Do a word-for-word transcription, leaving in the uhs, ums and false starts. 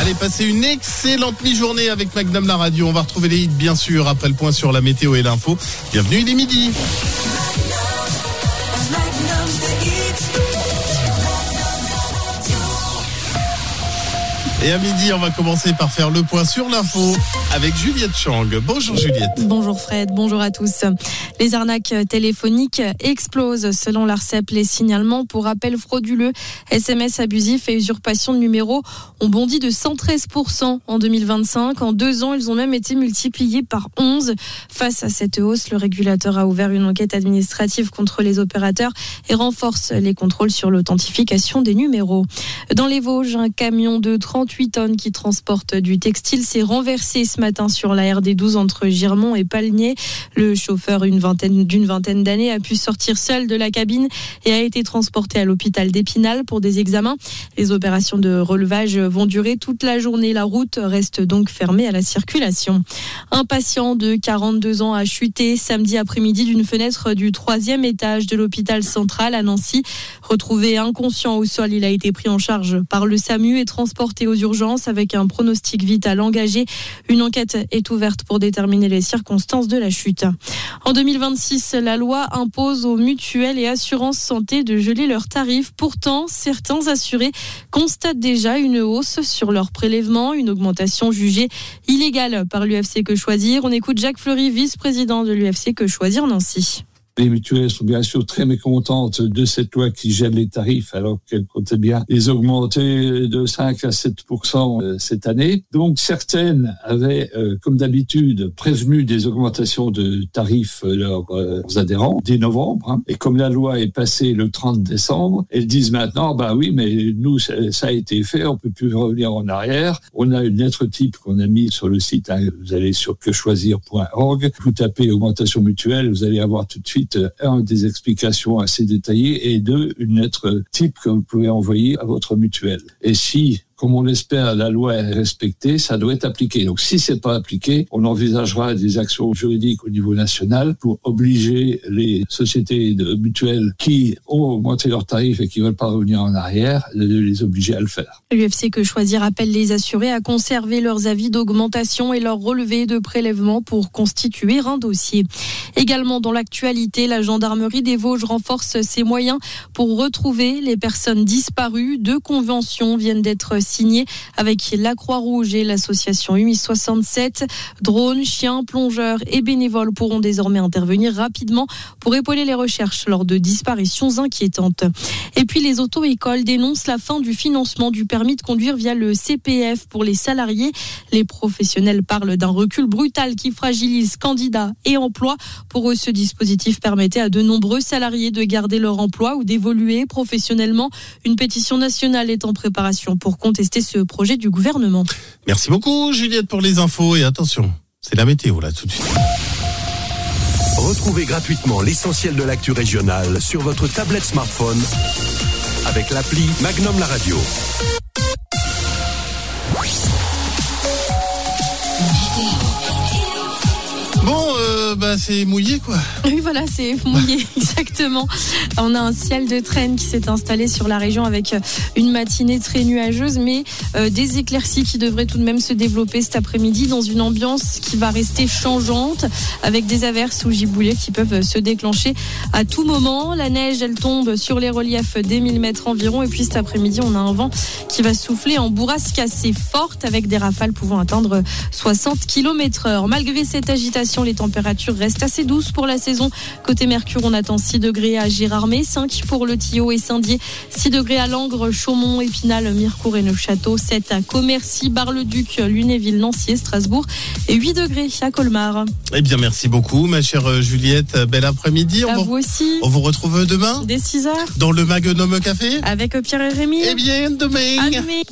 Allez, passez une excellente mi-journée avec Magnum la radio. On va retrouver les hits, bien sûr, après le point sur la météo et l'info. Bienvenue, il est midi. Et à midi, on va commencer par faire le point sur l'info avec Juliette Chang. Bonjour Juliette. Bonjour Fred, bonjour à tous. Les arnaques téléphoniques explosent selon l'Arcep. Les signalements pour appels frauduleux, S M S abusifs et usurpation de numéros ont bondi de cent treize pour cent en deux mille vingt-cinq. En deux ans, ils ont même été multipliés par onze. Face à cette hausse, le régulateur a ouvert une enquête administrative contre les opérateurs et renforce les contrôles sur l'authentification des numéros. Dans les Vosges, un camion de trente-huit tonnes qui transporte du textile s'est renversé ce matin sur la R D douze entre Girmont et Palnier. Le chauffeur, une vingtaine, d'une vingtaine d'années, a pu sortir seul de la cabine et a été transporté à l'hôpital d'Épinal pour des examens. Les opérations de relevage vont durer toute la journée. La route reste donc fermée à la circulation. Un patient de quarante-deux ans a chuté samedi après-midi d'une fenêtre du troisième étage de l'hôpital central à Nancy. Retrouvé inconscient au sol, il a été pris en charge par le SAMU et transporté aux urgences avec un pronostic vital engagé. Une enquête est ouverte pour déterminer les circonstances de la chute. En deux mille vingt-six, la loi impose aux mutuelles et assurances santé de geler leurs tarifs. Pourtant, certains assurés constatent déjà une hausse sur leurs prélèvements, une augmentation jugée illégale par l'U F C Que Choisir. On écoute Jacques Fleury, vice-président de l'U F C Que Choisir Nancy. Les mutuelles sont bien sûr très mécontentes de cette loi qui gèle les tarifs alors qu'elle comptait bien les augmenter de cinq à sept pour cent cette année. Donc certaines avaient, euh, comme d'habitude, prévenu des augmentations de tarifs leurs euh, adhérents dès novembre. Hein. Et comme la loi est passée le trente décembre, elles disent maintenant, bah oui, mais nous, ça, ça a été fait, on peut plus revenir en arrière. On a une lettre type qu'on a mise sur le site. Hein. Vous allez sur que choisir point org, vous tapez augmentation mutuelle, vous allez avoir tout de suite un, des explications assez détaillées et deux, une lettre type que vous pouvez envoyer à votre mutuelle. Et si, comme on l'espère, la loi est respectée, ça doit être appliqué. Donc si c'est pas appliqué, on envisagera des actions juridiques au niveau national pour obliger les sociétés de mutuelles qui ont augmenté leurs tarifs et qui veulent pas revenir en arrière, de les obliger à le faire. L'U F C Que Choisir appelle les assurés à conserver leurs avis d'augmentation et leurs relevés de prélèvement pour constituer un dossier. Également dans l'actualité, la gendarmerie des Vosges renforce ses moyens pour retrouver les personnes disparues. Deux conventions viennent d'être signées avec la Croix-Rouge et l'association U M I soixante-sept. Drones, chiens, plongeurs et bénévoles pourront désormais intervenir rapidement pour épauler les recherches lors de disparitions inquiétantes. Et puis les auto-écoles dénoncent la fin du financement du permis de conduire via le C P F pour les salariés. Les professionnels parlent d'un recul brutal qui fragilise candidats et emplois. Pour eux, ce dispositif permettait à de nombreux salariés de garder leur emploi ou d'évoluer professionnellement. Une pétition nationale est en préparation pour contester ce projet du gouvernement. Merci beaucoup Juliette pour les infos et attention, c'est la météo là tout de suite. Retrouvez gratuitement l'essentiel de l'actu régionale sur votre tablette smartphone avec l'appli Magnum la radio. Bon, euh, bah c'est mouillé quoi. Oui, voilà, c'est mouillé, exactement. On a un ciel de traîne qui s'est installé sur la région avec une matinée très nuageuse, mais euh, des éclaircies qui devraient tout de même se développer cet après-midi dans une ambiance qui va rester changeante, avec des averses ou giboulées qui peuvent se déclencher à tout moment. La neige, elle tombe sur les reliefs des mille mètres environ, et puis cet après-midi, on a un vent qui va souffler en bourrasque assez forte, avec des rafales pouvant atteindre soixante kilomètres heure. Malgré cette agitation, les températures restent assez douces pour la saison. Côté Mercure, on attend six degrés à Gérardmer, cinq pour Le Thillot et Saint-Dié, six degrés à Langres, Chaumont, Épinal, Mirecourt et Neufchâteau, sept à Commercy, Bar-le-Duc, Lunéville, Nancy et Strasbourg et huit degrés à Colmar. Eh bien, merci beaucoup, ma chère Juliette. Bel après-midi. À on vous vous, aussi. On vous retrouve demain dès six heures dans le Magnum Café avec Pierre et Rémi. Eh bien, demain. À demain.